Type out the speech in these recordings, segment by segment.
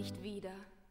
nicht wieder.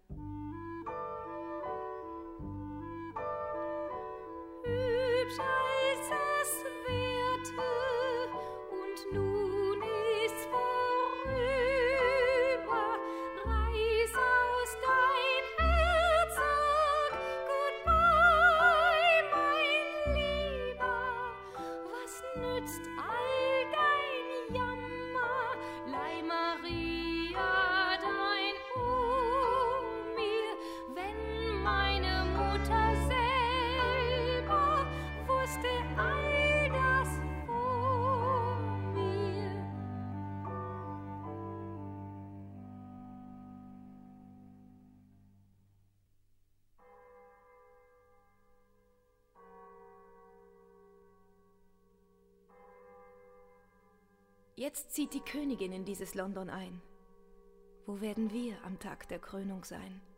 Hübsch als es währte, und nun ist's vorüber. Reiß aus dein Herz, sag goodbye, mein Lieber. Was nützt all dein Jammer? Leih Maria dein Ohr mir, wenn meine Mutter selber wusste all das vor mir. Jetzt zieht die Königin in dieses London ein. Wo werden wir am Tag der Krönung sein?